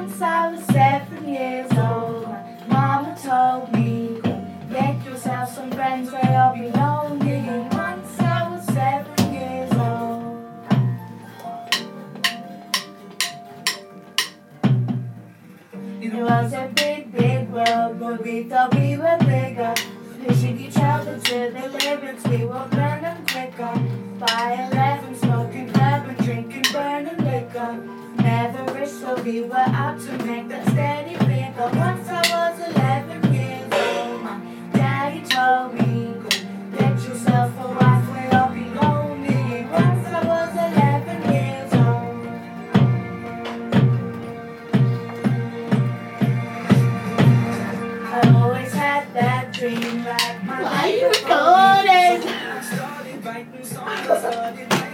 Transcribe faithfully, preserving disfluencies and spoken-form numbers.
Once I was seven years old, my mama told me, go get yourself some friends where you'll be lonely. Once I was seven years old. It was a big, big world, but we thought we were bigger. Pushing each other to the limits, we were burning quicker. By eleven, smoking club and drinking, burning liquor. Never rich, so we were out to make that steady figure. Once I was eleven years old, my daddy told me, go get yourself a wife where you'll be lonely. Once I was eleven years old. I always had that dream like my Why are you life before recording? me. So I started writing songs, I started writing